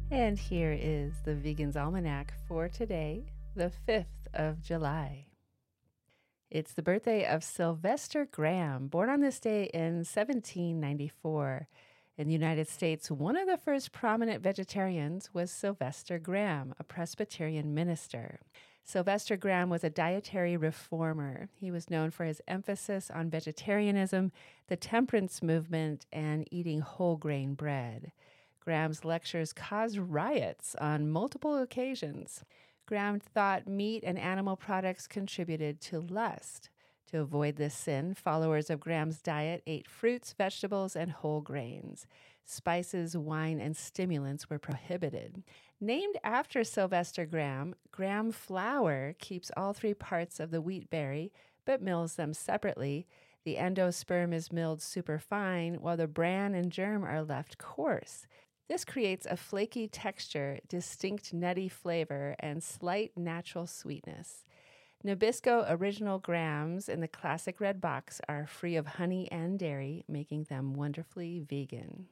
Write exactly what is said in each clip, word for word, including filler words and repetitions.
And here is the Vegan's Almanac for today, the fifth of July. It's the birthday of Sylvester Graham, born on this day in seventeen ninety-four. In the United States, one of the first prominent vegetarians was Sylvester Graham, a Presbyterian minister. Sylvester Graham was a dietary reformer. He was known for his emphasis on vegetarianism, the temperance movement, and eating whole grain bread. Graham's lectures caused riots on multiple occasions. Graham thought meat and animal products contributed to lust. To avoid this sin, followers of Graham's diet ate fruits, vegetables, and whole grains. Spices, wine, and stimulants were prohibited. Named after Sylvester Graham, Graham flour keeps all three parts of the wheat berry, but mills them separately. The endosperm is milled superfine, while the bran and germ are left coarse. This creates a flaky texture, distinct nutty flavor, and slight natural sweetness. Nabisco Original Grahams in the classic red box are free of honey and dairy, making them wonderfully vegan.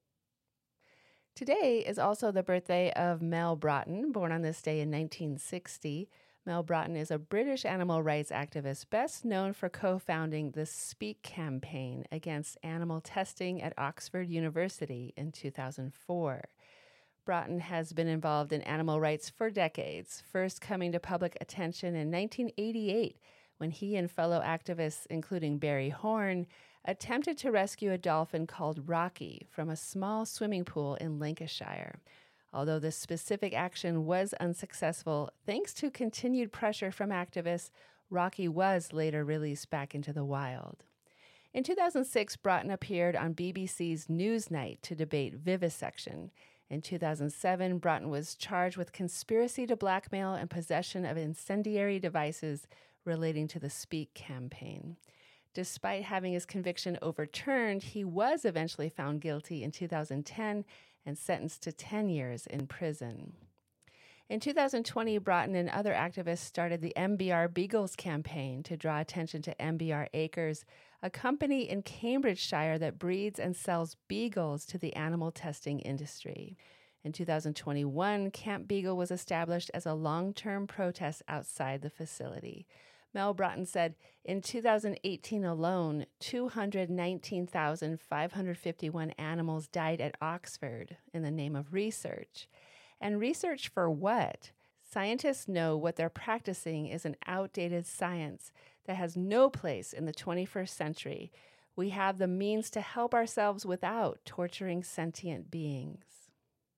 Today is also the birthday of Mel Broughton, born on this day in nineteen sixty. Mel Broughton is a British animal rights activist best known for co-founding the Speak campaign against animal testing at Oxford University in two thousand four. Broughton has been involved in animal rights for decades, first coming to public attention in nineteen eighty-eight when he and fellow activists, including Barry Horn, attempted to rescue a dolphin called Rocky from a small swimming pool in Lancashire. Although this specific action was unsuccessful, thanks to continued pressure from activists, Rocky was later released back into the wild. In two thousand six, Broughton appeared on B B C's Newsnight to debate vivisection. In two thousand seven, Broughton was charged with conspiracy to blackmail and possession of incendiary devices relating to the Speak campaign. Despite having his conviction overturned, he was eventually found guilty in two thousand ten and sentenced to ten years in prison. In two thousand twenty, Broughton and other activists started the M B R Beagles campaign to draw attention to M B R Acres, a company in Cambridgeshire that breeds and sells beagles to the animal testing industry. In two thousand twenty-one, Camp Beagle was established as a long-term protest outside the facility. Mel Broughton said, in two thousand eighteen alone, two hundred nineteen thousand five hundred fifty-one animals died at Oxford in the name of research. And research for what? Scientists know what they're practicing is an outdated science that has no place in the twenty-first century. We have the means to help ourselves without torturing sentient beings.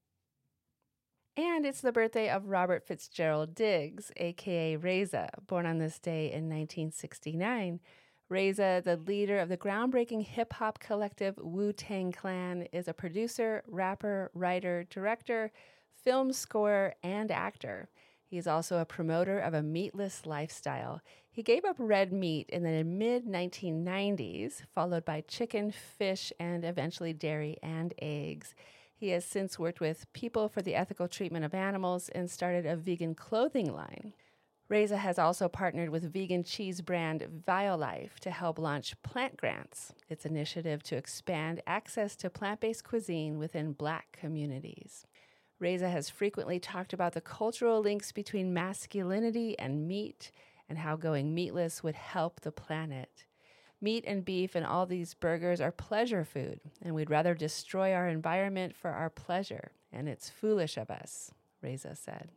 And it's the birthday of Robert Fitzgerald Diggs, a k a. Reza, born on this day in nineteen sixty-nine. Reza, the leader of the groundbreaking hip-hop collective Wu-Tang Clan, is a producer, rapper, writer, director, film scorer, and actor. He is also a promoter of a meatless lifestyle. He gave up red meat in the mid nineteen nineties, followed by chicken, fish, and eventually dairy and eggs. He has since worked with People for the Ethical Treatment of Animals and started a vegan clothing line. Reza has also partnered with vegan cheese brand Violife to help launch Plant Grants, its initiative to expand access to plant-based cuisine within Black communities. Reza has frequently talked about the cultural links between masculinity and meat and how going meatless would help the planet. Meat and beef and all these burgers are pleasure food, and we'd rather destroy our environment for our pleasure, and it's foolish of us, Reza said.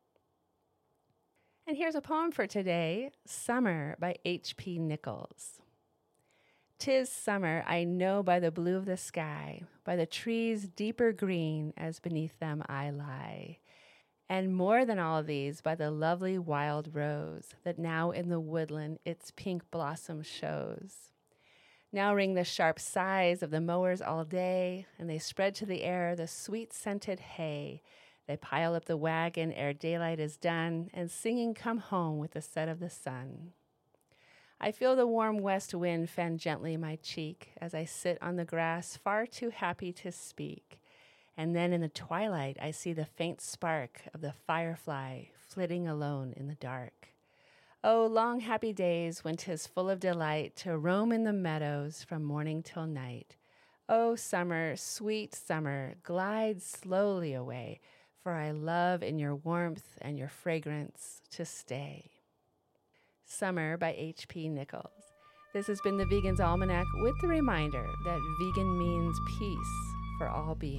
And here's a poem for today, Summer by H P Nichols. 'Tis summer, I know by the blue of the sky, by the trees' deeper green as beneath them I lie. And more than all these, by the lovely wild rose that now in the woodland its pink blossom shows. Now ring the sharp sighs of the mowers all day, and they spread to the air the sweet-scented hay. They pile up the wagon ere daylight is done, and singing come home with the set of the sun. I feel the warm west wind fan gently my cheek as I sit on the grass far too happy to speak. And then in the twilight I see the faint spark of the firefly flitting alone in the dark. Oh, long happy days when 'tis full of delight to roam in the meadows from morning till night. Oh, summer, sweet summer, glide slowly away, for I love in your warmth and your fragrance to stay. Summer by H P Nichols. This has been the Vegan's Almanac with the reminder that vegan means peace for all beings.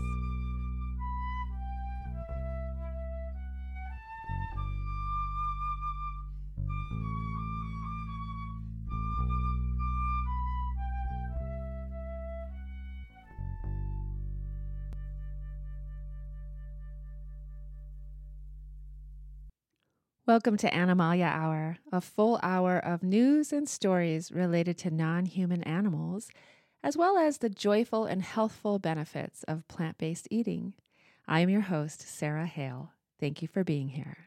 Welcome to Animalia Hour, a full hour of news and stories related to non-human animals, as well as the joyful and healthful benefits of plant-based eating. I am your host, Sarah Hale. Thank you for being here.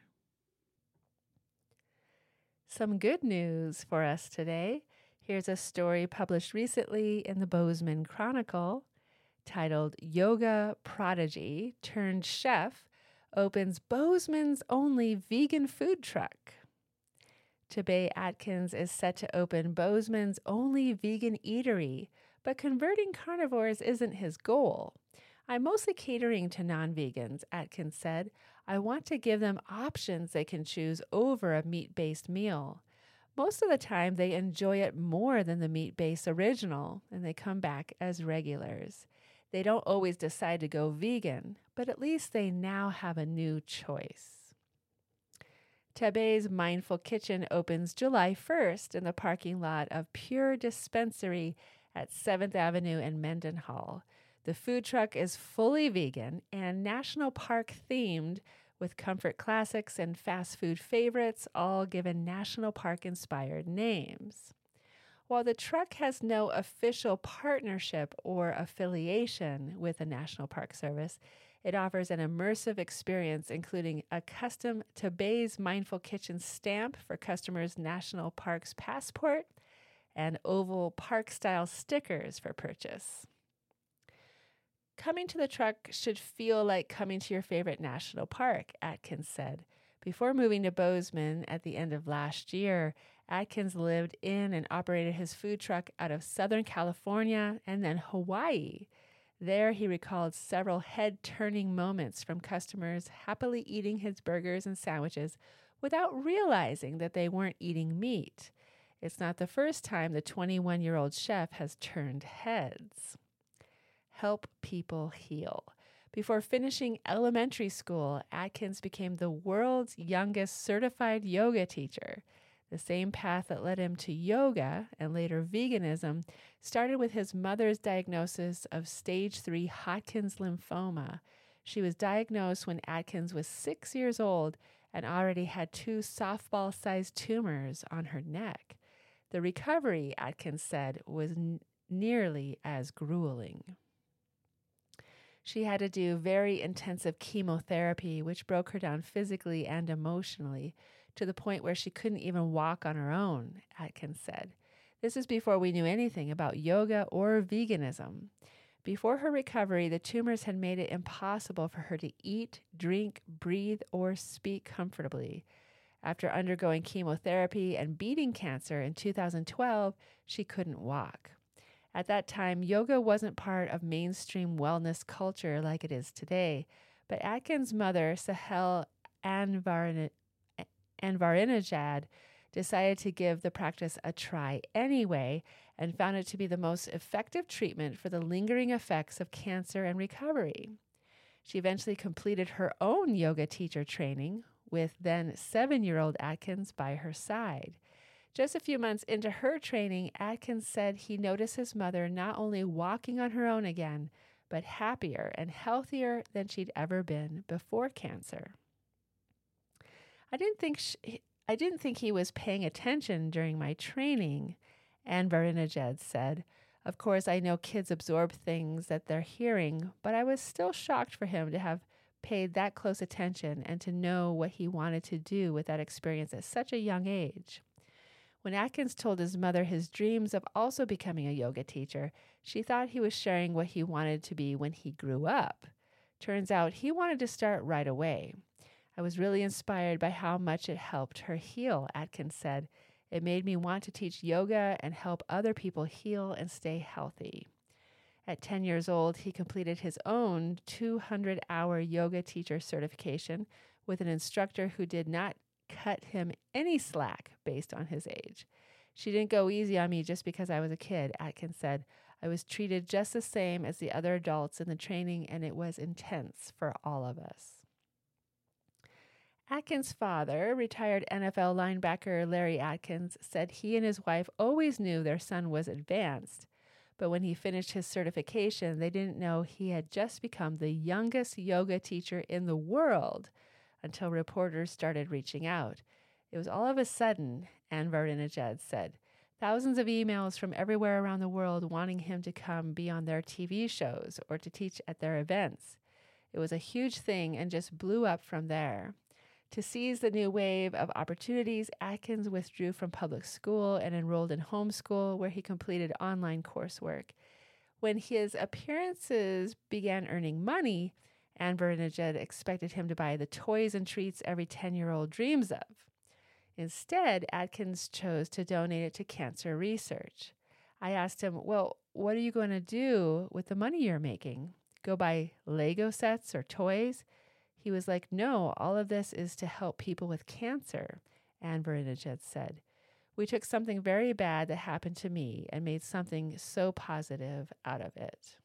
Some good news for us today. Here's a story published recently in the Bozeman Chronicle titled Yoga Prodigy Turned Chef Opens Bozeman's only vegan food truck. Tabay Atkins is set to open Bozeman's only vegan eatery, but converting carnivores isn't his goal. I'm mostly catering to non-vegans, Atkins said. I want to give them options they can choose over a meat-based meal. Most of the time, they enjoy it more than the meat-based original, and they come back as regulars. They don't always decide to go vegan, but at least they now have a new choice. Tabay's Mindful Kitchen opens July first in the parking lot of Pure Dispensary at seventh Avenue and Mendenhall. The food truck is fully vegan and national park themed, with comfort classics and fast food favorites all given national park inspired names. While the truck has no official partnership or affiliation with the National Park Service, it offers an immersive experience, including a custom Tabay's Mindful Kitchen stamp for customers' National Parks passport and oval park-style stickers for purchase. Coming to the truck should feel like coming to your favorite national park, Atkins said. Before moving to Bozeman at the end of last year, Atkins lived in and operated his food truck out of Southern California and then Hawaii. There, he recalled several head-turning moments from customers happily eating his burgers and sandwiches without realizing that they weren't eating meat. It's not the first time the twenty-one-year-old chef has turned heads. Help people heal. Before finishing elementary school, Atkins became the world's youngest certified yoga teacher. The same path that led him to yoga and later veganism started with his mother's diagnosis of stage three Hodgkin's lymphoma. She was diagnosed when Atkins was six years old and already had two softball-sized tumors on her neck. The recovery, Atkins said, was n- nearly as grueling. She had to do very intensive chemotherapy, which broke her down physically and emotionally, to the point where she couldn't even walk on her own, Atkins said. This is before we knew anything about yoga or veganism. Before her recovery, the tumors had made it impossible for her to eat, drink, breathe, or speak comfortably. After undergoing chemotherapy and beating cancer in two thousand twelve, she couldn't walk. At that time, yoga wasn't part of mainstream wellness culture like it is today, but Atkins' mother, Sahel Anvarin- Anvarinajad, decided to give the practice a try anyway and found it to be the most effective treatment for the lingering effects of cancer and recovery. She eventually completed her own yoga teacher training with then seven-year-old Atkins by her side. Just a few months into her training, Atkins said he noticed his mother not only walking on her own again, but happier and healthier than she'd ever been before cancer. I didn't think she, I didn't think he was paying attention during my training, Anvarinajad said. Of course, I know kids absorb things that they're hearing, but I was still shocked for him to have paid that close attention and to know what he wanted to do with that experience at such a young age. When Atkins told his mother his dreams of also becoming a yoga teacher, she thought he was sharing what he wanted to be when he grew up. Turns out he wanted to start right away. I was really inspired by how much it helped her heal, Atkins said. It made me want to teach yoga and help other people heal and stay healthy. At ten years old, he completed his own two hundred hour yoga teacher certification with an instructor who did not cut him any slack based on his age. She didn't go easy on me just because I was a kid, Atkins said. I was treated just the same as the other adults in the training, and it was intense for all of us. Atkins' father, retired N F L linebacker Larry Atkins, said he and his wife always knew their son was advanced, but when he finished his certification, they didn't know he had just become the youngest yoga teacher in the world until reporters started reaching out. It was all of a sudden, Anvar Inajed said. Thousands of emails from everywhere around the world wanting him to come be on their T V shows or to teach at their events. It was a huge thing and just blew up from there. To seize the new wave of opportunities, Atkins withdrew from public school and enrolled in homeschool, where he completed online coursework. When his appearances began earning money, Anvar Inajed expected him to buy the toys and treats every ten-year-old dreams of. Instead, Atkins chose to donate it to cancer research. I asked him, well, what are you going to do with the money you're making? Go buy Lego sets or toys? He was like, no, all of this is to help people with cancer, Anvar Inajed said. We took something very bad that happened to me and made something so positive out of it.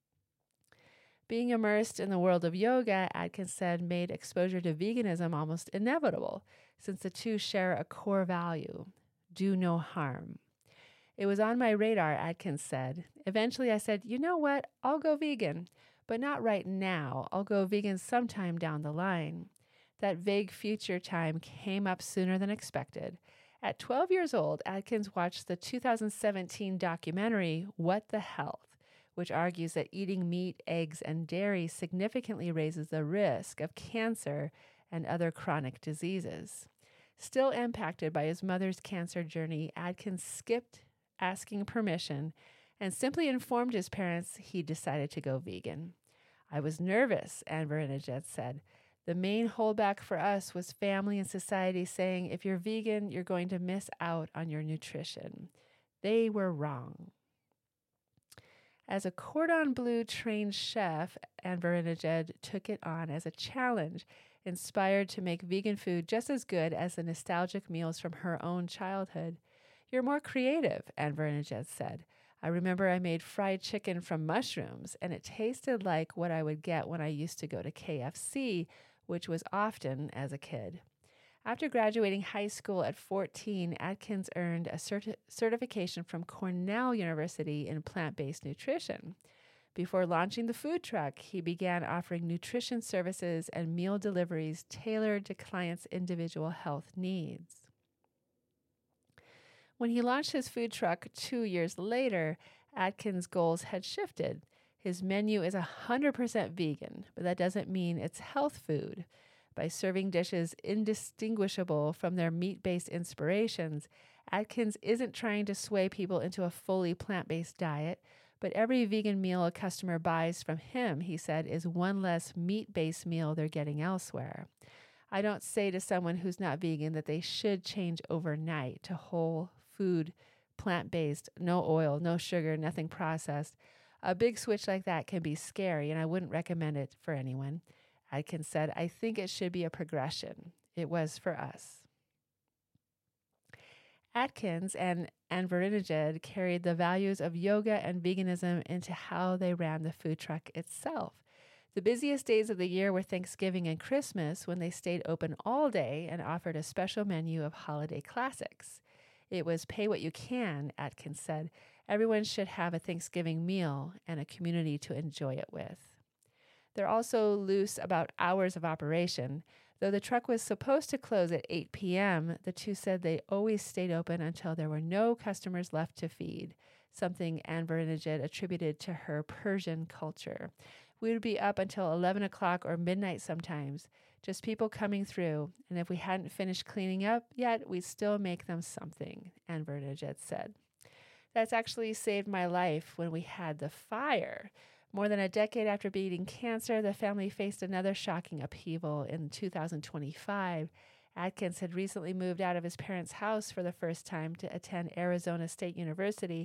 Being immersed in the world of yoga, Atkins said, made exposure to veganism almost inevitable, since the two share a core value, do no harm. It was on my radar, Atkins said. Eventually I said, you know what, I'll go vegan, but not right now. I'll go vegan sometime down the line. That vague future time came up sooner than expected. At twelve years old, Atkins watched the two thousand seventeen documentary, What the Health, which argues that eating meat, eggs, and dairy significantly raises the risk of cancer and other chronic diseases. Still impacted by his mother's cancer journey, Atkins skipped asking permission and simply informed his parents he decided to go vegan. I was nervous, Anvar Inajed said. The main holdback for us was family and society saying, if you're vegan, you're going to miss out on your nutrition. They were wrong. As a cordon bleu trained chef, Anvar Inajed took it on as a challenge, inspired to make vegan food just as good as the nostalgic meals from her own childhood. You're more creative, Anvar Inajed said. I remember I made fried chicken from mushrooms, and it tasted like what I would get when I used to go to K F C, which was often as a kid. After graduating high school at fourteen, Atkins earned a certi- certification from Cornell University in plant-based nutrition. Before launching the food truck, he began offering nutrition services and meal deliveries tailored to clients' individual health needs. When he launched his food truck two years later, Atkins' goals had shifted. His menu is one hundred percent vegan, but that doesn't mean it's health food. By serving dishes indistinguishable from their meat-based inspirations, Atkins isn't trying to sway people into a fully plant-based diet, but every vegan meal a customer buys from him, he said, is one less meat-based meal they're getting elsewhere. I don't say to someone who's not vegan that they should change overnight to whole food, plant-based, no oil, no sugar, nothing processed. A big switch like that can be scary, and I wouldn't recommend it for anyone. Atkins said, I think it should be a progression. It was for us. Atkins and Anvar Inajed carried the values of yoga and veganism into how they ran the food truck itself. The busiest days of the year were Thanksgiving and Christmas, when they stayed open all day and offered a special menu of holiday classics. It was pay what you can, Atkins said. Everyone should have a Thanksgiving meal and a community to enjoy it with. They're also loose about hours of operation. Though the truck was supposed to close at eight p.m., the two said they always stayed open until there were no customers left to feed, something Anvar Inajed attributed to her Persian culture. We would be up until eleven o'clock or midnight sometimes, just people coming through, and if we hadn't finished cleaning up yet, we'd still make them something, Anvar Inajed said. That's actually saved my life when we had the fire. More than a decade after beating cancer, the family faced another shocking upheaval in two thousand twenty-five. Atkins had recently moved out of his parents' house for the first time to attend Arizona State University,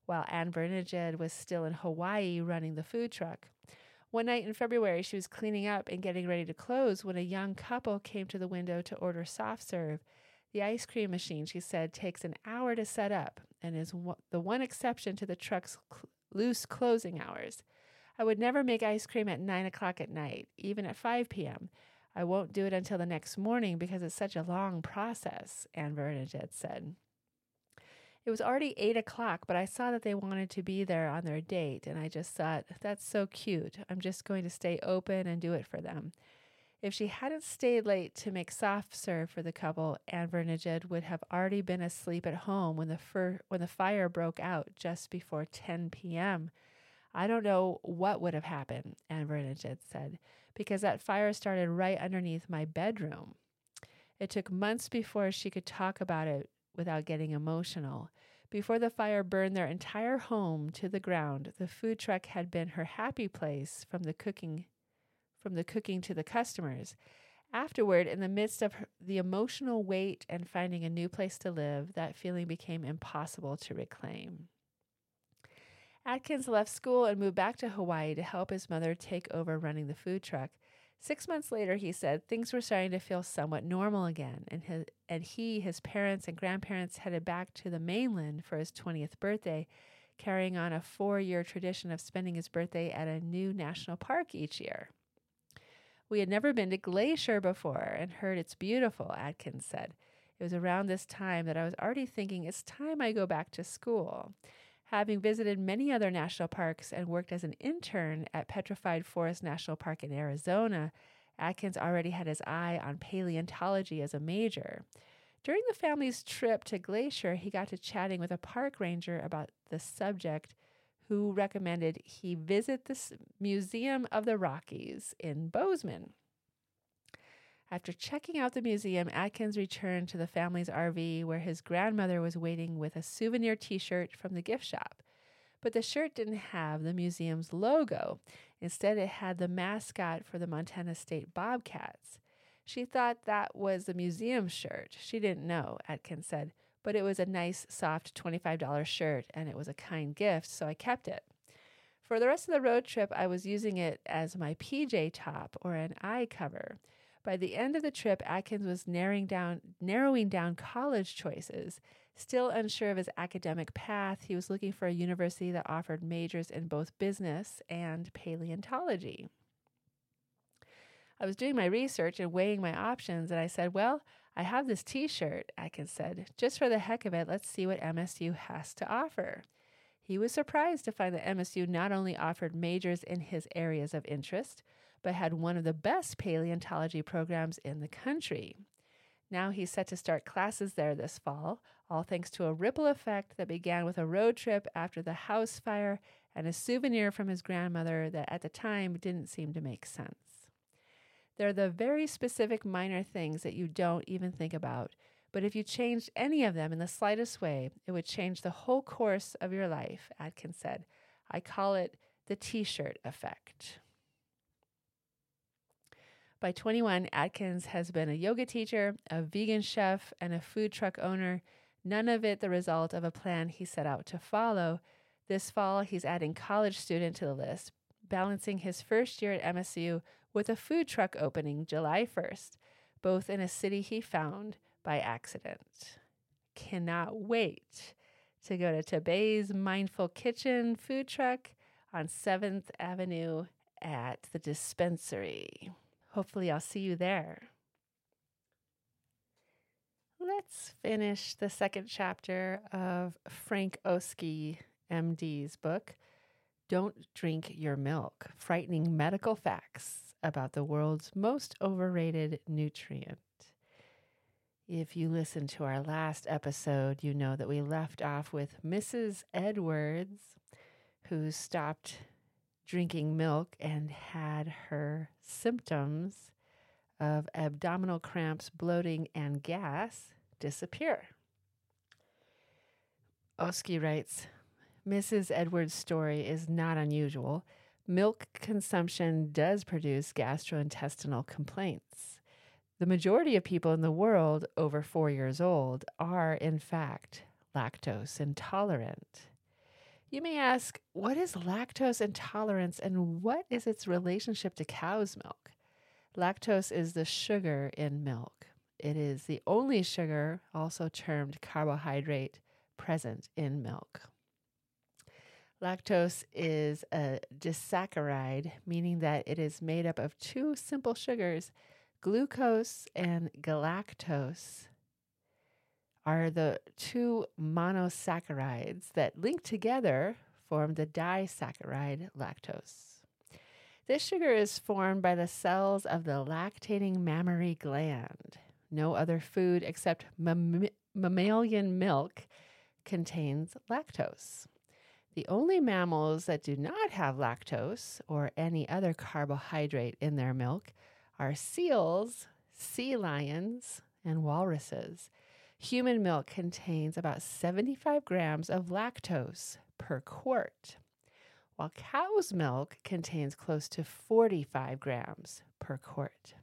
while Anne Bernadette was still in Hawaii running the food truck. One night in February, she was cleaning up and getting ready to close when a young couple came to the window to order soft serve. The ice cream machine, she said, takes an hour to set up and is w- the one exception to the truck's cl- loose closing hours. I would never make ice cream at nine o'clock at night, even at five p.m. I won't do it until the next morning because it's such a long process, Anne Bernadette said. It was already eight o'clock, but I saw that they wanted to be there on their date, and I just thought, that's so cute. I'm just going to stay open and do it for them. If she hadn't stayed late to make soft serve for the couple, Anne Bernadette would have already been asleep at home when the fir- when the fire broke out just before ten p.m. I don't know what would have happened, Anne Bernadette said, because that fire started right underneath my bedroom. It took months before she could talk about it without getting emotional. Before the fire burned their entire home to the ground, the food truck had been her happy place from the cooking from the cooking to the customers. Afterward, in the midst of her, the emotional weight and finding a new place to live, that feeling became impossible to reclaim. Atkins left school and moved back to Hawaii to help his mother take over running the food truck. Six months later, he said, things were starting to feel somewhat normal again, and, his, and he, his parents, and grandparents headed back to the mainland for his twentieth birthday, carrying on a four-year tradition of spending his birthday at a new national park each year. We had never been to Glacier before and heard it's beautiful, Atkins said. It was around this time that I was already thinking it's time I go back to school. Having visited many other national parks and worked as an intern at Petrified Forest National Park in Arizona, Atkins already had his eye on paleontology as a major. During the family's trip to Glacier, he got to chatting with a park ranger about the subject, who recommended he visit the Museum of the Rockies in Bozeman. After checking out the museum, Atkins returned to the family's R V where his grandmother was waiting with a souvenir t-shirt from the gift shop. But the shirt didn't have the museum's logo. Instead, it had the mascot for the Montana State Bobcats. She thought that was the museum shirt. She didn't know, Atkins said, but it was a nice, soft twenty-five dollars shirt, and it was a kind gift, so I kept it. For the rest of the road trip, I was using it as my P J top or an eye cover. By the end of the trip, Atkins was narrowing down, narrowing down college choices. Still unsure of his academic path, he was looking for a university that offered majors in both business and paleontology. I was doing my research and weighing my options, and I said, well, I have this t-shirt, Atkins said. Just for the heck of it, let's see what M S U has to offer. He was surprised to find that M S U not only offered majors in his areas of interest, but had one of the best paleontology programs in the country. Now he's set to start classes there this fall, all thanks to a ripple effect that began with a road trip after the house fire and a souvenir from his grandmother that at the time didn't seem to make sense. They're the very specific minor things that you don't even think about, but if you changed any of them in the slightest way, it would change the whole course of your life, Atkins said. I call it the t-shirt effect. By twenty-one, Atkins has been a yoga teacher, a vegan chef, and a food truck owner, none of it the result of a plan he set out to follow. This fall, he's adding college student to the list, balancing his first year at M S U with a food truck opening July first, both in a city he found by accident. Cannot wait to go to Tabay's Mindful Kitchen food truck on seventh Avenue at the Dispensary. Hopefully I'll see you there. Let's finish the second chapter of Frank Oski, M D's book, Don't Drink Your Milk, Frightening Medical Facts about the world's most overrated nutrient. If you listened to our last episode, you know that we left off with Missus Edwards, who stopped drinking milk and had her symptoms of abdominal cramps, bloating, and gas disappear. Oski writes, Missus Edwards' story is not unusual. Milk consumption does produce gastrointestinal complaints. The majority of people in the world over four years old are, in fact, lactose intolerant. You may ask, what is lactose intolerance and what is its relationship to cow's milk? Lactose is the sugar in milk. It is the only sugar, also termed carbohydrate, present in milk. Lactose is a disaccharide, meaning that it is made up of two simple sugars, glucose and galactose are the two monosaccharides that link together form the disaccharide lactose. This sugar is formed by the cells of the lactating mammary gland. No other food except mam- mammalian milk contains lactose. The only mammals that do not have lactose or any other carbohydrate in their milk are seals, sea lions, and walruses. Human milk contains about seventy-five grams of lactose per quart, while cow's milk contains close to forty-five grams per quart.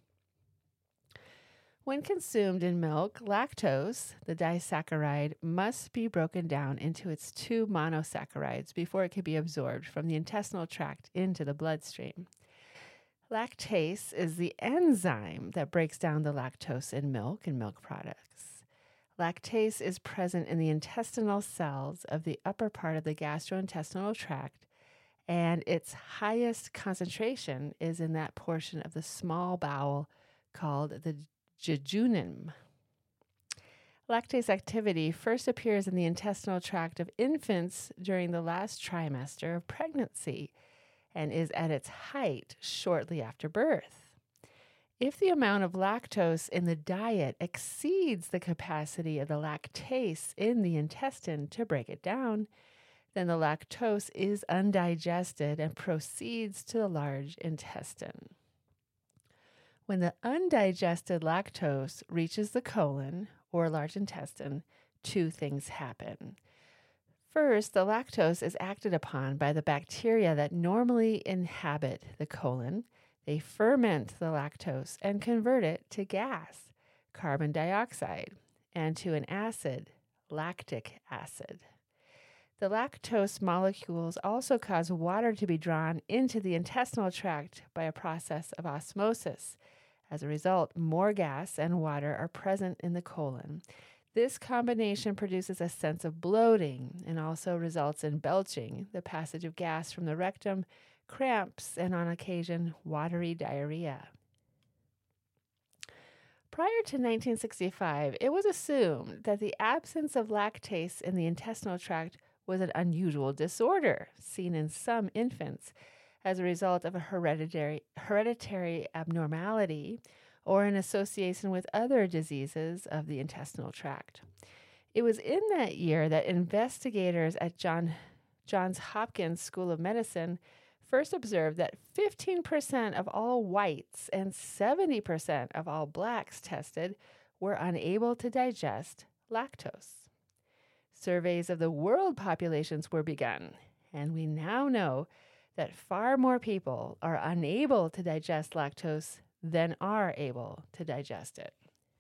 When consumed in milk, lactose, the disaccharide, must be broken down into its two monosaccharides before it can be absorbed from the intestinal tract into the bloodstream. Lactase is the enzyme that breaks down the lactose in milk and milk products. Lactase is present in the intestinal cells of the upper part of the gastrointestinal tract, and its highest concentration is in that portion of the small bowel called the jejunum. Lactase activity first appears in the intestinal tract of infants during the last trimester of pregnancy and is at its height shortly after birth. If the amount of lactose in the diet exceeds the capacity of the lactase in the intestine to break it down, then the lactose is undigested and proceeds to the large intestine. When the undigested lactose reaches the colon or large intestine, two things happen. First, the lactose is acted upon by the bacteria that normally inhabit the colon. They ferment the lactose and convert it to gas, carbon dioxide, and to an acid, lactic acid. The lactose molecules also cause water to be drawn into the intestinal tract by a process of osmosis. As a result, more gas and water are present in the colon. This combination produces a sense of bloating and also results in belching, the passage of gas from the rectum, cramps, and on occasion, watery diarrhea. Prior to nineteen sixty-five, it was assumed that the absence of lactase in the intestinal tract was an unusual disorder seen in some infants as a result of a hereditary, hereditary abnormality or in association with other diseases of the intestinal tract. It was in that year that investigators at John, Johns Hopkins School of Medicine first observed that fifteen percent of all whites and seventy percent of all blacks tested were unable to digest lactose. Surveys of the world populations were begun, and we now know that far more people are unable to digest lactose than are able to digest it.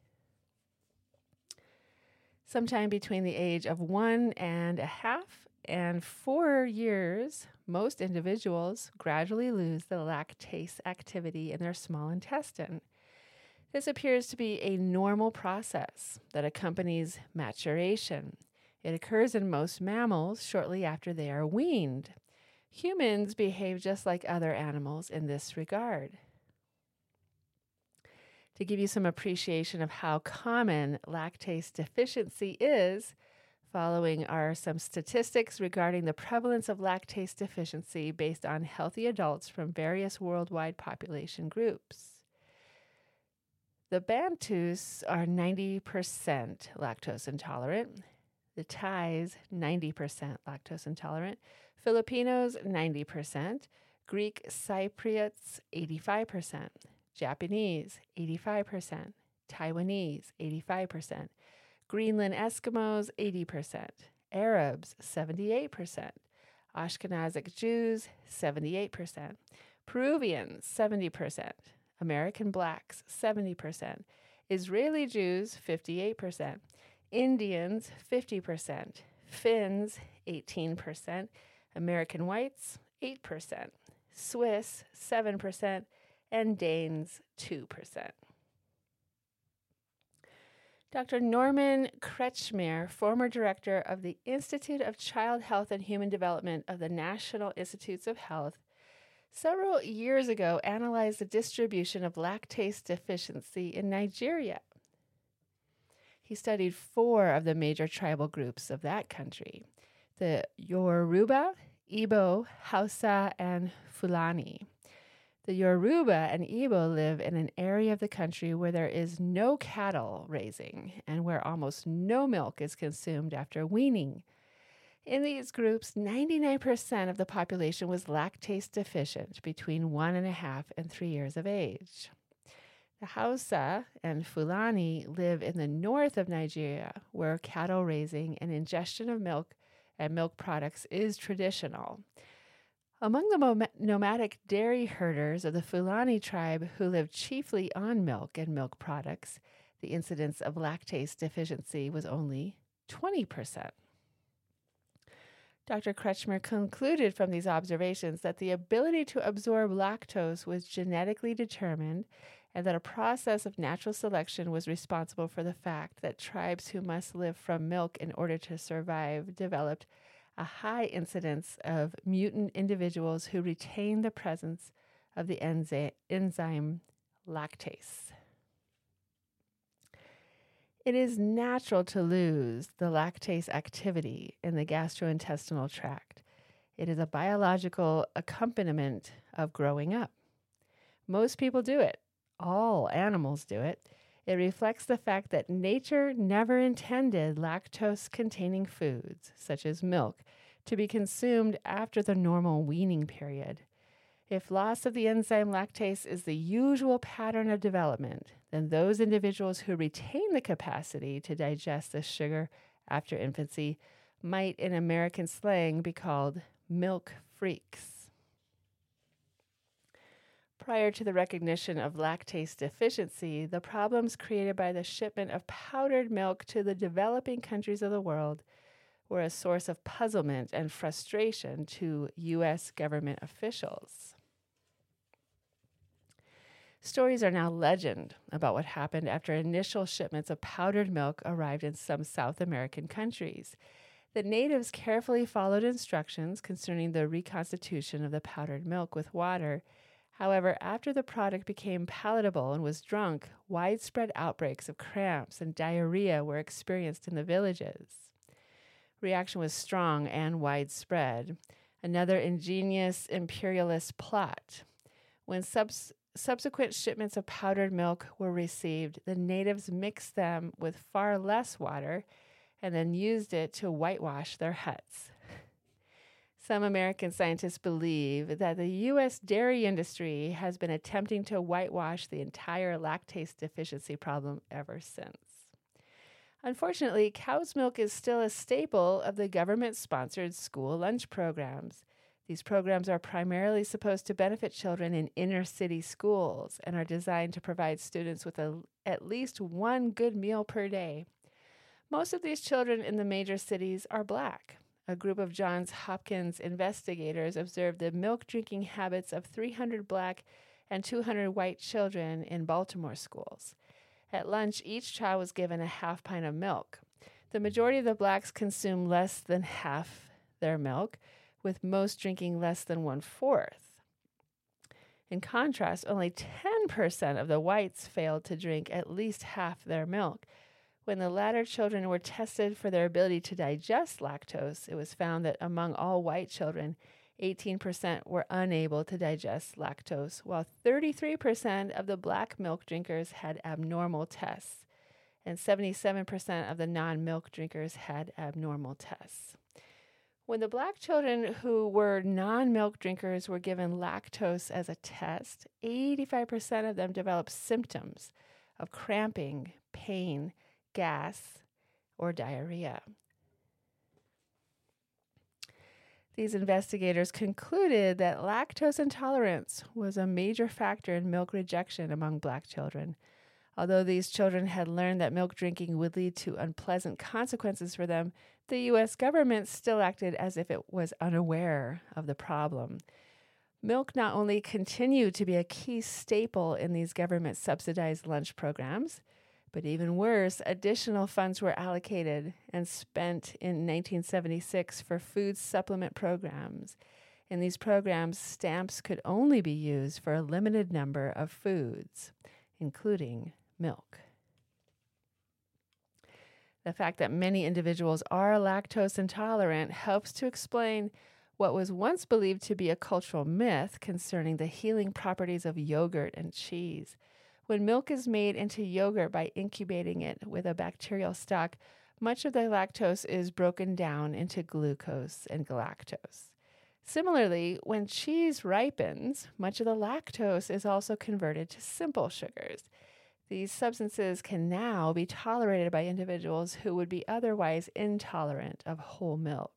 Sometime between the age of one and a half and four years, most individuals gradually lose the lactase activity in their small intestine. This appears to be a normal process that accompanies maturation. It occurs in most mammals shortly after they are weaned. Humans behave just like other animals in this regard. To give you some appreciation of how common lactase deficiency is, following are some statistics regarding the prevalence of lactase deficiency based on healthy adults from various worldwide population groups. The Bantus are ninety percent lactose intolerant. The Thais, ninety percent lactose intolerant. Filipinos, ninety percent. Greek Cypriots, eighty-five percent. Japanese, eighty-five percent. Taiwanese, eighty-five percent. Greenland Eskimos, eighty percent. Arabs, seventy-eight percent. Ashkenazic Jews, seventy-eight percent. Peruvians, seventy percent. American blacks, seventy percent. Israeli Jews, fifty-eight percent. Indians, fifty percent. Finns, eighteen percent. American whites, eight percent, Swiss, seven percent, and Danes, two percent. Doctor Norman Kretschmer, former director of the Institute of Child Health and Human Development of the National Institutes of Health, several years ago analyzed the distribution of lactase deficiency in Nigeria. He studied four of the major tribal groups of that country: the Yoruba, Igbo, Hausa, and Fulani. The Yoruba and Igbo live in an area of the country where there is no cattle raising and where almost no milk is consumed after weaning. In these groups, ninety-nine percent of the population was lactase deficient between one and a half and three years of age. The Hausa and Fulani live in the north of Nigeria, where cattle raising and ingestion of milk and milk products is traditional. Among the mom- nomadic dairy herders of the Fulani tribe, who live chiefly on milk and milk products, the incidence of lactase deficiency was only twenty percent. Doctor Kretschmer concluded from these observations that the ability to absorb lactose was genetically determined and that a process of natural selection was responsible for the fact that tribes who must live from milk in order to survive developed a high incidence of mutant individuals who retain the presence of the enzy- enzyme lactase. It is natural to lose the lactase activity in the gastrointestinal tract. It is a biological accompaniment of growing up. Most people do it. All animals do it. It reflects the fact that nature never intended lactose-containing foods, such as milk, to be consumed after the normal weaning period. If loss of the enzyme lactase is the usual pattern of development, then those individuals who retain the capacity to digest this sugar after infancy might, in American slang, be called milk freaks. Prior to the recognition of lactase deficiency, the problems created by the shipment of powdered milk to the developing countries of the world were a source of puzzlement and frustration to U S government officials. Stories are now legend about what happened after initial shipments of powdered milk arrived in some South American countries. The natives carefully followed instructions concerning the reconstitution of the powdered milk with water. However, after the product became palatable and was drunk, widespread outbreaks of cramps and diarrhea were experienced in the villages. Reaction was strong and widespread. Another ingenious imperialist plot. When subs- subsequent shipments of powdered milk were received, the natives mixed them with far less water and then used it to whitewash their huts. Some American scientists believe that the U S dairy industry has been attempting to whitewash the entire lactase deficiency problem ever since. Unfortunately, cow's milk is still a staple of the government-sponsored school lunch programs. These programs are primarily supposed to benefit children in inner-city schools and are designed to provide students with a, at least one good meal per day. Most of these children in the major cities are Black. A group of Johns Hopkins investigators observed the milk drinking habits of three hundred Black and two hundred white children in Baltimore schools. At lunch, each child was given a half pint of milk. The majority of the Blacks consume less than half their milk, with most drinking less than one-fourth. In contrast, only ten percent of the whites failed to drink at least half their milk. When the latter children were tested for their ability to digest lactose, it was found that among all white children, eighteen percent were unable to digest lactose, while thirty-three percent of the Black milk drinkers had abnormal tests, and seventy-seven percent of the non-milk drinkers had abnormal tests. When the Black children who were non-milk drinkers were given lactose as a test, eighty-five percent of them developed symptoms of cramping, pain, gas, or diarrhea. These investigators concluded that lactose intolerance was a major factor in milk rejection among Black children. Although these children had learned that milk drinking would lead to unpleasant consequences for them, the U S government still acted as if it was unaware of the problem. Milk not only continued to be a key staple in these government-subsidized lunch programs, but even worse, additional funds were allocated and spent in nineteen seventy-six for food supplement programs. In these programs, stamps could only be used for a limited number of foods, including milk. The fact that many individuals are lactose intolerant helps to explain what was once believed to be a cultural myth concerning the healing properties of yogurt and cheese. When milk is made into yogurt by incubating it with a bacterial stock, much of the lactose is broken down into glucose and galactose. Similarly, when cheese ripens, much of the lactose is also converted to simple sugars. These substances can now be tolerated by individuals who would be otherwise intolerant of whole milk.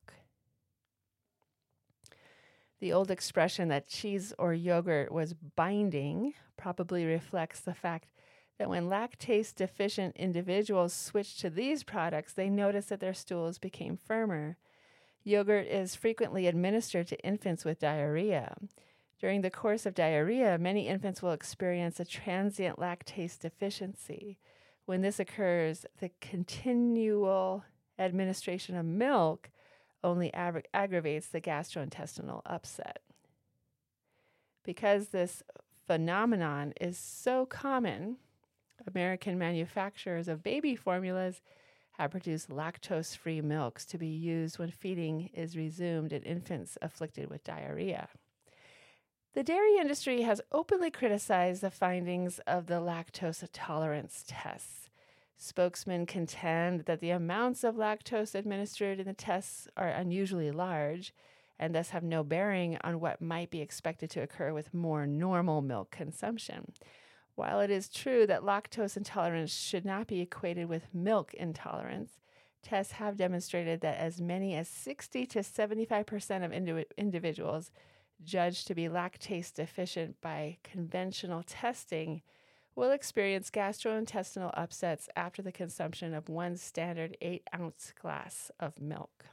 The old expression that cheese or yogurt was binding probably reflects the fact that when lactase-deficient individuals switched to these products, they noticed that their stools became firmer. Yogurt is frequently administered to infants with diarrhea. During the course of diarrhea, many infants will experience a transient lactase deficiency. When this occurs, the continual administration of milk only ag- aggravates the gastrointestinal upset. Because this phenomenon is so common, American manufacturers of baby formulas have produced lactose-free milks to be used when feeding is resumed in infants afflicted with diarrhea. The dairy industry has openly criticized the findings of the lactose tolerance tests. Spokesmen contend that the amounts of lactose administered in the tests are unusually large and thus have no bearing on what might be expected to occur with more normal milk consumption. While it is true that lactose intolerance should not be equated with milk intolerance, tests have demonstrated that as many as sixty to seventy-five percent of indi- individuals judged to be lactase deficient by conventional testing will experience gastrointestinal upsets after the consumption of one standard eight-ounce glass of milk.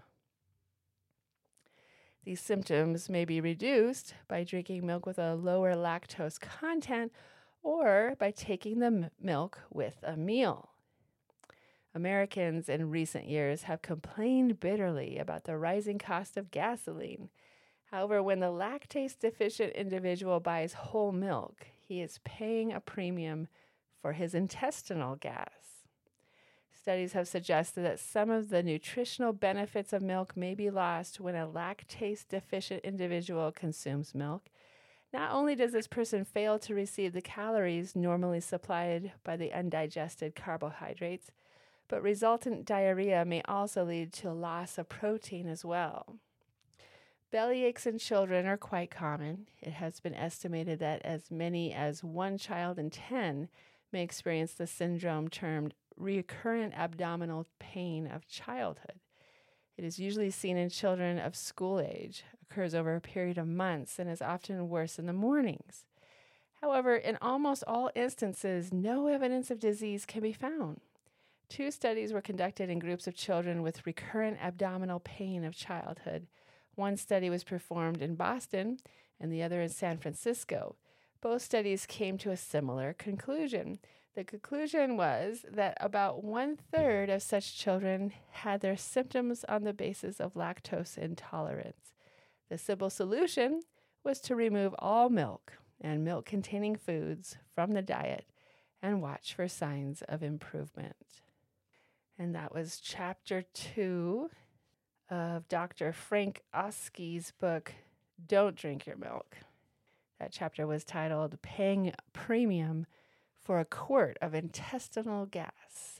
These symptoms may be reduced by drinking milk with a lower lactose content or by taking the m- milk with a meal. Americans in recent years have complained bitterly about the rising cost of gasoline. However, when the lactase-deficient individual buys whole milk, he is paying a premium for his intestinal gas. Studies have suggested that some of the nutritional benefits of milk may be lost when a lactase-deficient individual consumes milk. Not only does this person fail to receive the calories normally supplied by the undigested carbohydrates, but resultant diarrhea may also lead to a loss of protein as well. Belly aches in children are quite common. It has been estimated that as many as one child in ten may experience the syndrome termed recurrent abdominal pain of childhood. It is usually seen in children of school age, occurs over a period of months, and is often worse in the mornings. However, in almost all instances, no evidence of disease can be found. Two studies were conducted in groups of children with recurrent abdominal pain of childhood. One study was performed in Boston and the other in San Francisco. Both studies came to a similar conclusion. The conclusion was that about one-third of such children had their symptoms on the basis of lactose intolerance. The simple solution was to remove all milk and milk-containing foods from the diet and watch for signs of improvement. And that was chapter two of Doctor Frank Oskey's book, Don't Drink Your Milk. That chapter was titled Paying Premium for a Quart of Intestinal Gas.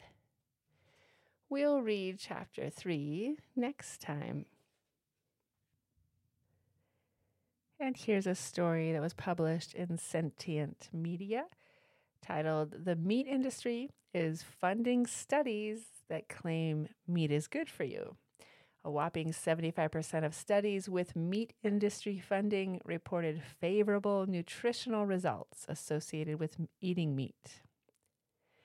We'll read chapter three next time. And here's a story that was published in Sentient Media titled The Meat Industry is Funding Studies That Claim Meat is Good for You. A whopping seventy-five percent of studies with meat industry funding reported favorable nutritional results associated with eating meat.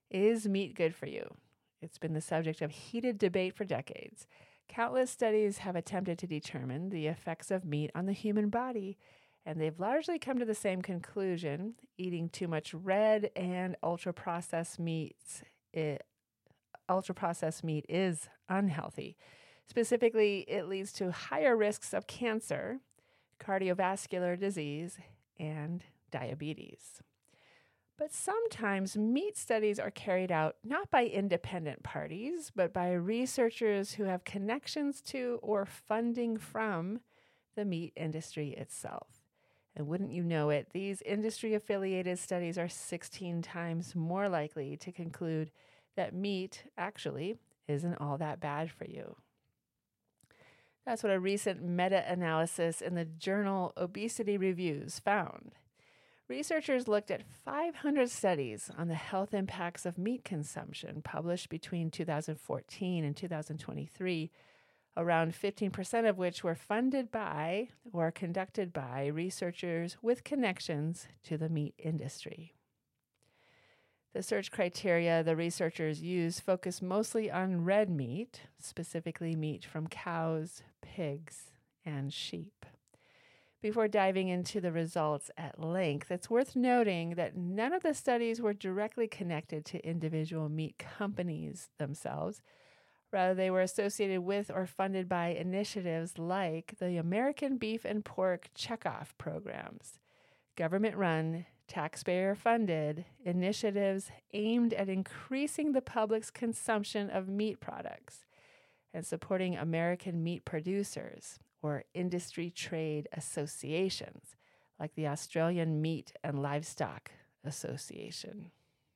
Is meat good for you? It's been the subject of heated debate for decades. Countless studies have attempted to determine the effects of meat on the human body, and they've largely come to the same conclusion. Eating too much red and ultra-processed meats, it, ultra-processed meat is unhealthy. Specifically, it leads to higher risks of cancer, cardiovascular disease, and diabetes. But sometimes meat studies are carried out not by independent parties, but by researchers who have connections to or funding from the meat industry itself. And wouldn't you know it, these industry-affiliated studies are sixteen times more likely to conclude that meat actually isn't all that bad for you. That's what a recent meta-analysis in the journal Obesity Reviews found. Researchers looked at five hundred studies on the health impacts of meat consumption published between two thousand fourteen and two thousand twenty-three, around fifteen percent of which were funded by or conducted by researchers with connections to the meat industry. The search criteria the researchers used focused mostly on red meat, specifically meat from cows, pigs, and sheep. Before diving into the results at length, it's worth noting that none of the studies were directly connected to individual meat companies themselves. Rather, they were associated with or funded by initiatives like the American Beef and Pork Checkoff programs, government-run, taxpayer-funded initiatives aimed at increasing the public's consumption of meat products and supporting American meat producers or industry trade associations like the Australian Meat and Livestock Association.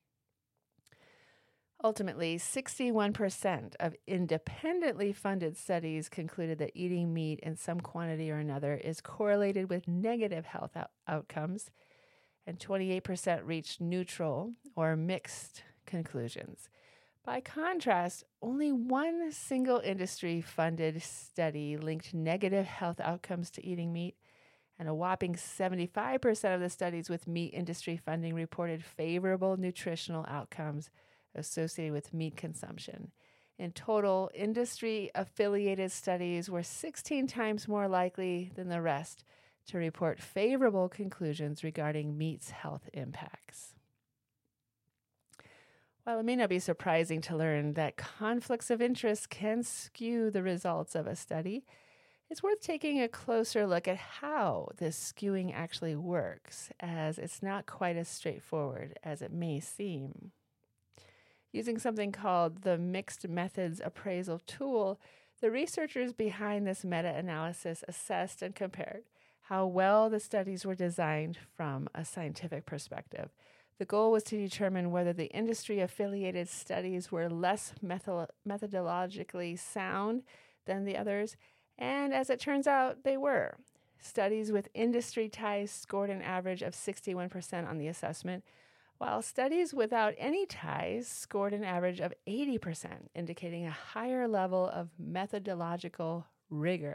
Ultimately, sixty-one percent of independently funded studies concluded that eating meat in some quantity or another is correlated with negative health out- outcomes, and twenty-eight percent reached neutral or mixed conclusions. By contrast, only one single industry-funded study linked negative health outcomes to eating meat, and a whopping seventy-five percent of the studies with meat industry funding reported favorable nutritional outcomes associated with meat consumption. In total, industry-affiliated studies were sixteen times more likely than the rest to report favorable conclusions regarding meat's health impacts. While it may not be surprising to learn that conflicts of interest can skew the results of a study, it's worth taking a closer look at how this skewing actually works, as it's not quite as straightforward as it may seem. Using something called the Mixed Methods Appraisal Tool, the researchers behind this meta-analysis assessed and compared how well the studies were designed from a scientific perspective. The goal was to determine whether the industry-affiliated studies were less metho- methodologically sound than the others, and as it turns out, they were. Studies with industry ties scored an average of sixty-one percent on the assessment, while studies without any ties scored an average of eighty percent, indicating a higher level of methodological rigor.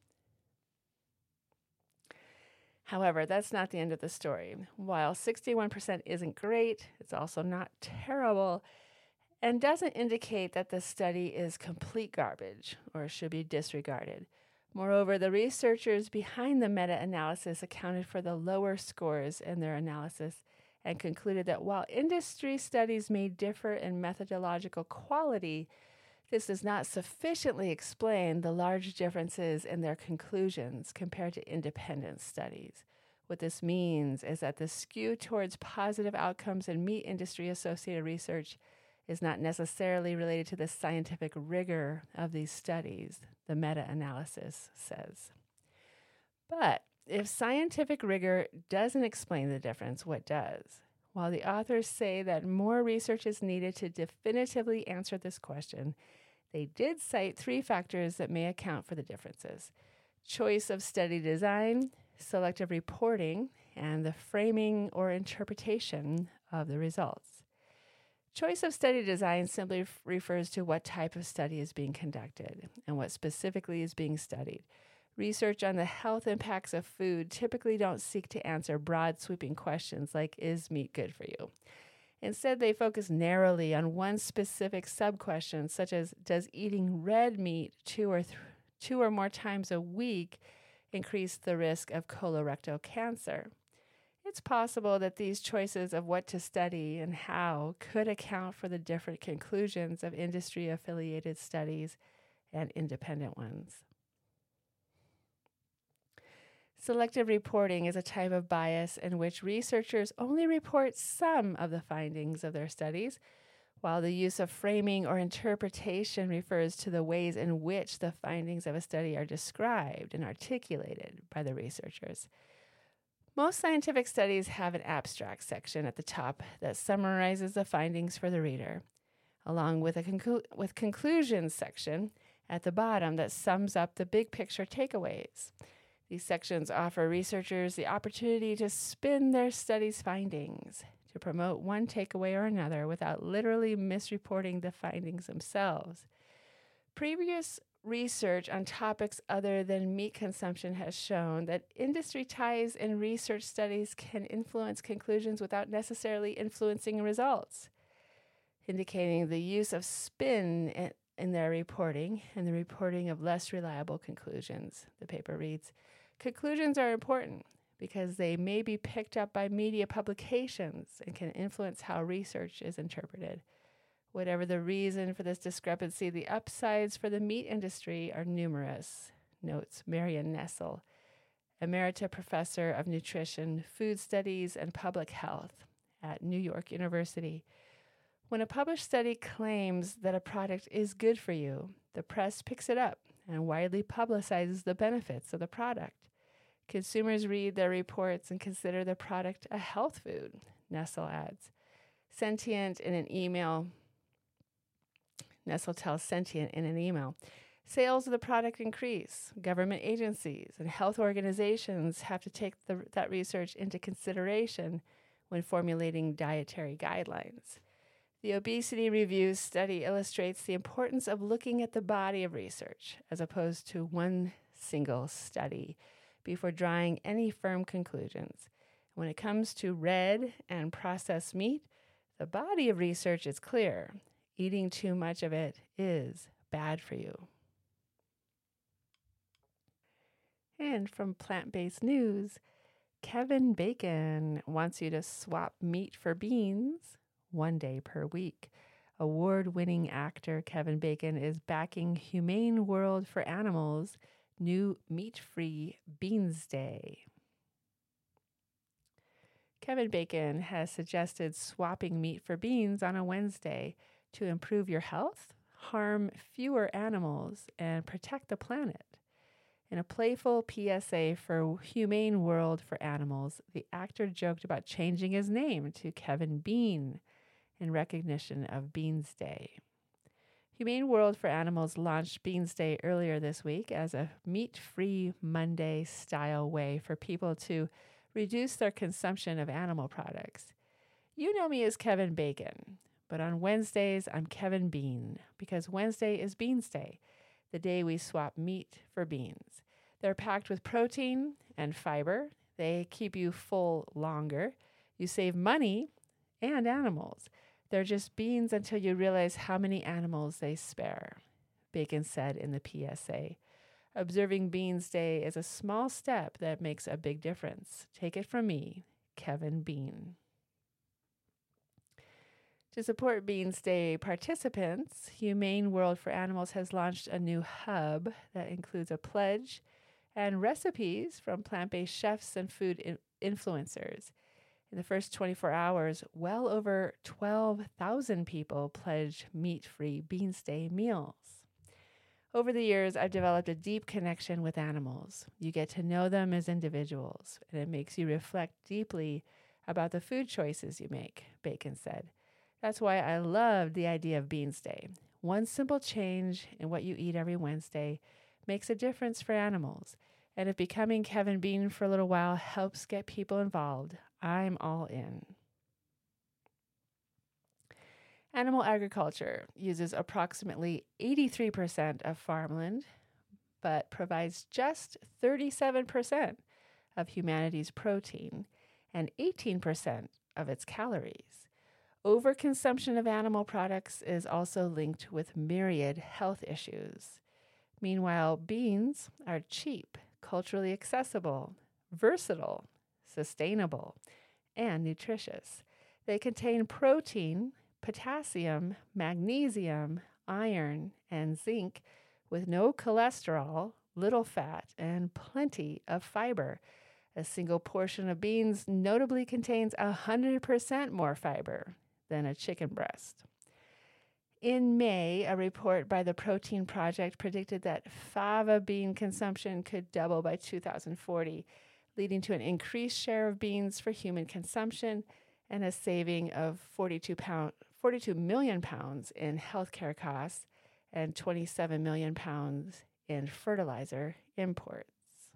However, that's not the end of the story. While sixty-one percent isn't great, it's also not terrible and doesn't indicate that the study is complete garbage or should be disregarded. Moreover, the researchers behind the meta-analysis accounted for the lower scores in their analysis and concluded that while industry studies may differ in methodological quality, this does not sufficiently explain the large differences in their conclusions compared to independent studies. What this means is that the skew towards positive outcomes in meat industry-associated research is not necessarily related to the scientific rigor of these studies, the meta-analysis says. But if scientific rigor doesn't explain the difference, what does? While the authors say that more research is needed to definitively answer this question, they did cite three factors that may account for the differences: choice of study design, selective reporting, and the framing or interpretation of the results. Choice of study design simply f- refers to what type of study is being conducted and what specifically is being studied. Research on the health impacts of food typically don't seek to answer broad, sweeping questions like, is meat good for you? Instead, they focus narrowly on one specific sub-question, such as, does eating red meat two or, th- two or more times a week increase the risk of colorectal cancer? It's possible that these choices of what to study and how could account for the different conclusions of industry-affiliated studies and independent ones. Selective reporting is a type of bias in which researchers only report some of the findings of their studies, while the use of framing or interpretation refers to the ways in which the findings of a study are described and articulated by the researchers. Most scientific studies have an abstract section at the top that summarizes the findings for the reader, along with a conclu- with conclusions section at the bottom that sums up the big picture takeaways. These sections offer researchers the opportunity to spin their study's findings, to promote one takeaway or another without literally misreporting the findings themselves. Previous research on topics other than meat consumption has shown that industry ties in research studies can influence conclusions without necessarily influencing results, indicating the use of spin in, in their reporting and the reporting of less reliable conclusions. The paper reads, conclusions are important because they may be picked up by media publications and can influence how research is interpreted. Whatever the reason for this discrepancy, the upsides for the meat industry are numerous, notes Marion Nestle, Emerita Professor of Nutrition, Food Studies, and Public Health at New York University. When a published study claims that a product is good for you, the press picks it up and widely publicizes the benefits of the product. Consumers read their reports and consider the product a health food, Nestle adds. Sentient in an email Nestle tells Sentient in an email, sales of the product increase. Government agencies and health organizations have to take the, that research into consideration when formulating dietary guidelines. The Obesity Review study illustrates the importance of looking at the body of research as opposed to one single study before drawing any firm conclusions. When it comes to red and processed meat, the body of research is clear. Eating too much of it is bad for you. And from Plant-Based News, Kevin Bacon wants you to swap meat for beans one day per week. Award-winning actor Kevin Bacon is backing Humane World for Animals' new meat-free Beans Day. Kevin Bacon has suggested swapping meat for beans on a Wednesday to improve your health, harm fewer animals, and protect the planet. In a playful P S A for Humane World for Animals, the actor joked about changing his name to Kevin Bean in recognition of Beans Day. Humane World for Animals launched Beans Day earlier this week as a meat-free Monday-style way for people to reduce their consumption of animal products. You know me as Kevin Bacon, but on Wednesdays, I'm Kevin Bean, because Wednesday is Beans Day, the day we swap meat for beans. They're packed with protein and fiber. They keep you full longer. You save money and animals. They're just beans until you realize how many animals they spare, Bacon said in the P S A. Observing Beans Day is a small step that makes a big difference. Take it from me, Kevin Bean. To support Beans Day participants, Humane World for Animals has launched a new hub that includes a pledge and recipes from plant-based chefs and food in- influencers. In the first twenty-four hours, well over twelve thousand people pledged meat-free Beans Day meals. Over the years, I've developed a deep connection with animals. You get to know them as individuals, and it makes you reflect deeply about the food choices you make, Bacon said. That's why I loved the idea of Beans Day. One simple change in what you eat every Wednesday makes a difference for animals. And if becoming Kevin Bean for a little while helps get people involved, I'm all in. Animal agriculture uses approximately eighty-three percent of farmland, but provides just thirty-seven percent of humanity's protein and eighteen percent of its calories. Overconsumption of animal products is also linked with myriad health issues. Meanwhile, beans are cheap, culturally accessible, versatile, sustainable, and nutritious. They contain protein, potassium, magnesium, iron, and zinc with no cholesterol, little fat, and plenty of fiber. A single portion of beans notably contains one hundred percent more fiber than a chicken breast. In May, a report by the Protein Project predicted that fava bean consumption could double by two thousand forty, leading to an increased share of beans for human consumption and a saving of forty-two, pound, forty-two million pounds in healthcare costs and twenty-seven million pounds in fertilizer imports.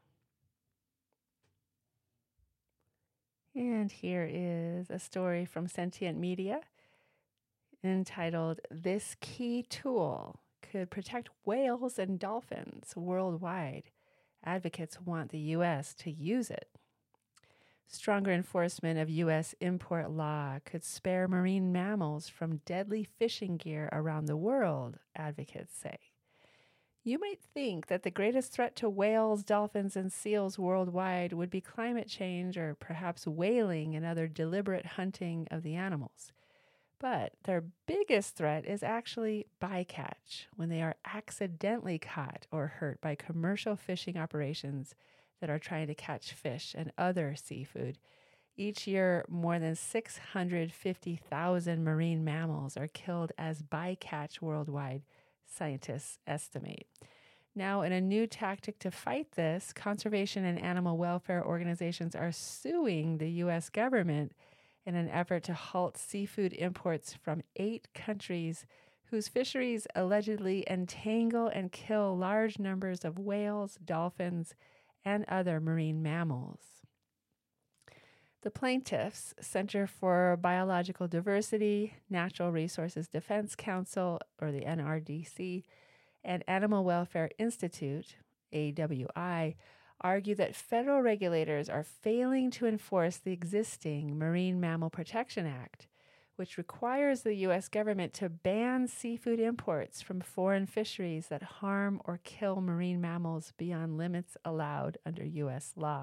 And here is a story from Sentient Media entitled, "This Key Tool Could Protect Whales and Dolphins Worldwide. Advocates Want the U S to Use It." Stronger enforcement of U S import law could spare marine mammals from deadly fishing gear around the world, advocates say. You might think that the greatest threat to whales, dolphins, and seals worldwide would be climate change or perhaps whaling and other deliberate hunting of the animals. But their biggest threat is actually bycatch, when they are accidentally caught or hurt by commercial fishing operations that are trying to catch fish and other seafood. Each year, more than six hundred fifty thousand marine mammals are killed as bycatch worldwide, scientists estimate. Now, in a new tactic to fight this, conservation and animal welfare organizations are suing the U S government in an effort to halt seafood imports from eight countries whose fisheries allegedly entangle and kill large numbers of whales, dolphins, and other marine mammals. The plaintiffs, Center for Biological Diversity, Natural Resources Defense Council, or the N R D C, and Animal Welfare Institute, A W I, argue that federal regulators are failing to enforce the existing Marine Mammal Protection Act, which requires the U S government to ban seafood imports from foreign fisheries that harm or kill marine mammals beyond limits allowed under U S law.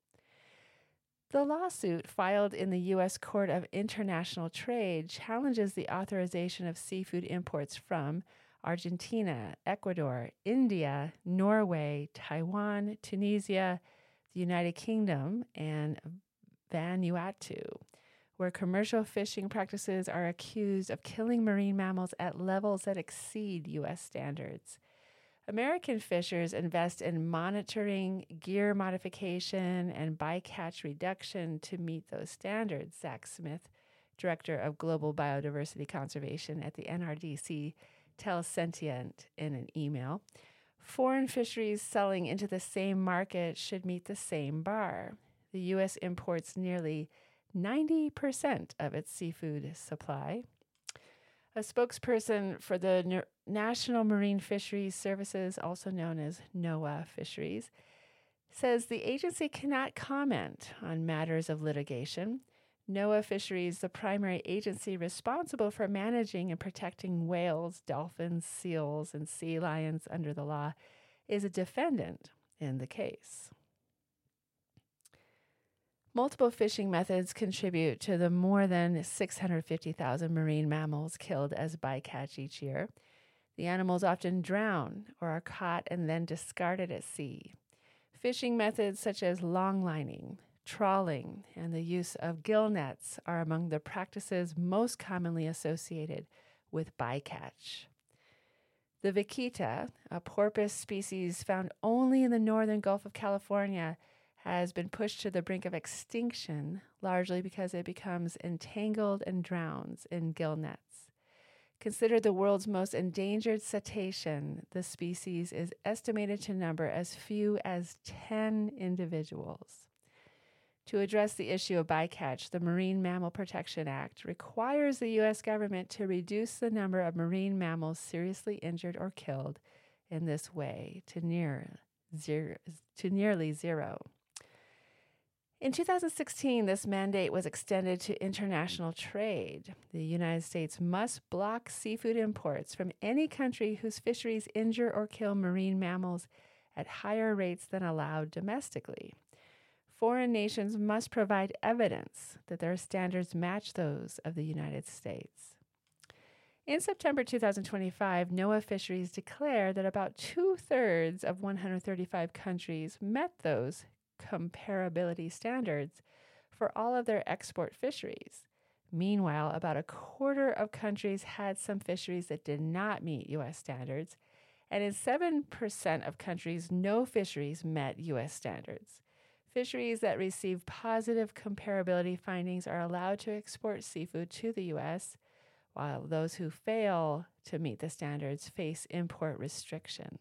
The lawsuit, filed in the U S Court of International Trade, challenges the authorization of seafood imports from Argentina, Ecuador, India, Norway, Taiwan, Tunisia, the United Kingdom, and Vanuatu, where commercial fishing practices are accused of killing marine mammals at levels that exceed U S standards. American fishers invest in monitoring, gear modification, and bycatch reduction to meet those standards, Zach Smith, Director of Global Biodiversity Conservation at the N R D C, tells Sentient in an email. Foreign fisheries selling into the same market should meet the same bar. The U S imports nearly ninety percent of its seafood supply. A spokesperson for the N- National Marine Fisheries Services, also known as NOAA Fisheries, says the agency cannot comment on matters of litigation. NOAA Fisheries, the primary agency responsible for managing and protecting whales, dolphins, seals, and sea lions under the law, is a defendant in the case. Multiple fishing methods contribute to the more than six hundred fifty thousand marine mammals killed as bycatch each year. The animals often drown or are caught and then discarded at sea. Fishing methods such as longlining, trawling, and the use of gill nets are among the practices most commonly associated with bycatch. The vaquita, a porpoise species found only in the northern Gulf of California, has been pushed to the brink of extinction, largely because it becomes entangled and drowns in gill nets. Considered the world's most endangered cetacean, the species is estimated to number as few as ten individuals. To address the issue of bycatch, the Marine Mammal Protection Act requires the U S government to reduce the number of marine mammals seriously injured or killed in this way to near zero, to nearly zero. In two thousand sixteen, this mandate was extended to international trade. The United States must block seafood imports from any country whose fisheries injure or kill marine mammals at higher rates than allowed domestically. Foreign nations must provide evidence that their standards match those of the United States. In September two thousand twenty-five, NOAA Fisheries declared that about two-thirds of one hundred thirty-five countries met those comparability standards for all of their export fisheries. Meanwhile, about a quarter of countries had some fisheries that did not meet U S standards, and in seven percent of countries, no fisheries met U S standards. Fisheries that receive positive comparability findings are allowed to export seafood to the U S, while those who fail to meet the standards face import restrictions.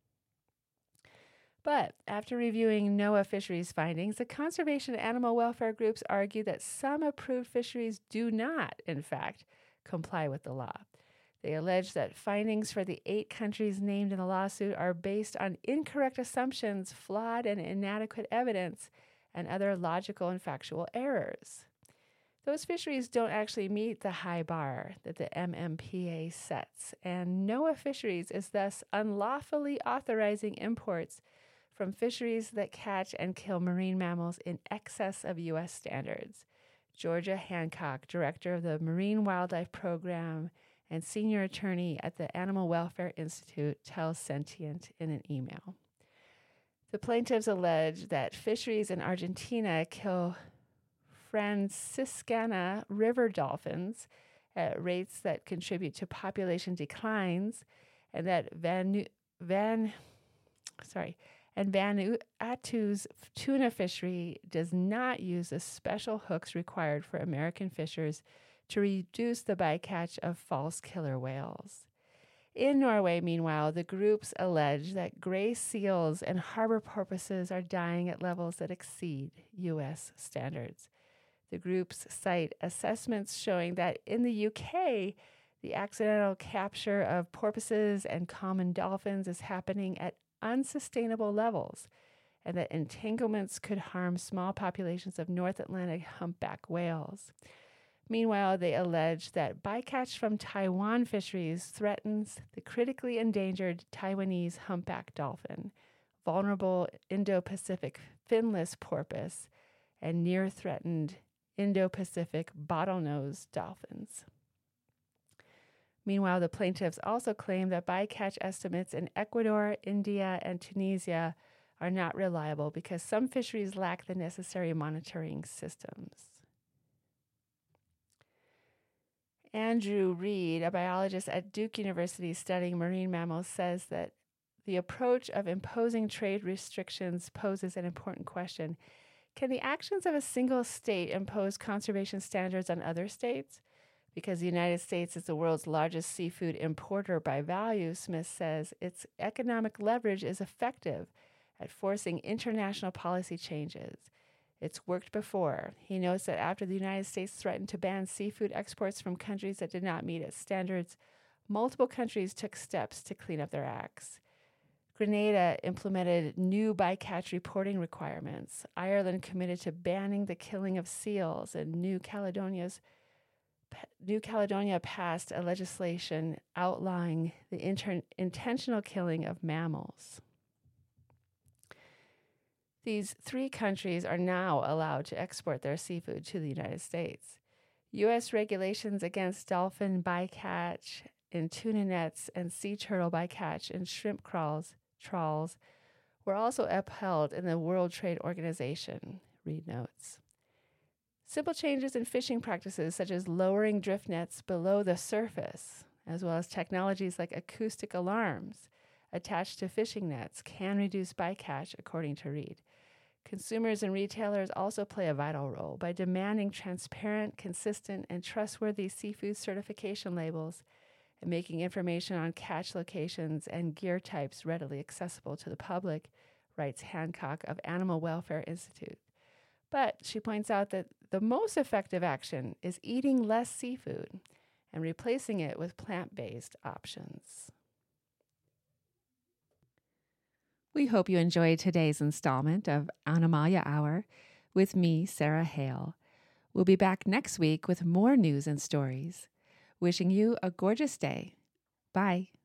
But after reviewing NOAA fisheries findings, the conservation and animal welfare groups argue that some approved fisheries do not, in fact, comply with the law. They allege that findings for the eight countries named in the lawsuit are based on incorrect assumptions, flawed and inadequate evidence, and other logical and factual errors. Those fisheries don't actually meet the high bar that the M M P A sets, and NOAA Fisheries is thus unlawfully authorizing imports from fisheries that catch and kill marine mammals in excess of U S standards. Georgia Hancock, director of the Marine Wildlife Program and senior attorney at the Animal Welfare Institute, tells Sentient in an email. The plaintiffs allege that fisheries in Argentina kill Franciscana river dolphins at rates that contribute to population declines, and that Van, Van, sorry, and Vanuatu's tuna fishery does not use the special hooks required for American fishers to reduce the bycatch of false killer whales. In Norway, meanwhile, the groups allege that gray seals and harbor porpoises are dying at levels that exceed U S standards. The groups cite assessments showing that in the U K, the accidental capture of porpoises and common dolphins is happening at unsustainable levels, and that entanglements could harm small populations of North Atlantic humpback whales. Meanwhile, they allege that bycatch from Taiwan fisheries threatens the critically endangered Taiwanese humpback dolphin, vulnerable Indo-Pacific finless porpoise, and near-threatened Indo-Pacific bottlenose dolphins. Meanwhile, the plaintiffs also claim that bycatch estimates in Ecuador, India, and Tunisia are not reliable because some fisheries lack the necessary monitoring systems. Andrew Reed, a biologist at Duke University studying marine mammals, says that the approach of imposing trade restrictions poses an important question. Can the actions of a single state impose conservation standards on other states? Because the United States is the world's largest seafood importer by value, Smith says, its economic leverage is effective at forcing international policy changes. It's worked before. He notes that after the United States threatened to ban seafood exports from countries that did not meet its standards, multiple countries took steps to clean up their acts. Grenada implemented new bycatch reporting requirements. Ireland committed to banning the killing of seals, and New Caledonia's New Caledonia passed a legislation outlawing the inter- intentional killing of mammals. These three countries are now allowed to export their seafood to the United States. U S regulations against dolphin bycatch in tuna nets and sea turtle bycatch in shrimp crawls, trawls were also upheld in the World Trade Organization, Reed notes. Simple changes in fishing practices, such as lowering drift nets below the surface, as well as technologies like acoustic alarms attached to fishing nets, can reduce bycatch, according to Reed. Consumers and retailers also play a vital role by demanding transparent, consistent, and trustworthy seafood certification labels and making information on catch locations and gear types readily accessible to the public, writes Hancock of Animal Welfare Institute. But she points out that the most effective action is eating less seafood and replacing it with plant-based options. We hope you enjoyed today's installment of Animalia Hour. with me, Sarah Hale. We'll be back next week with more news and stories. Wishing you a gorgeous day. Bye.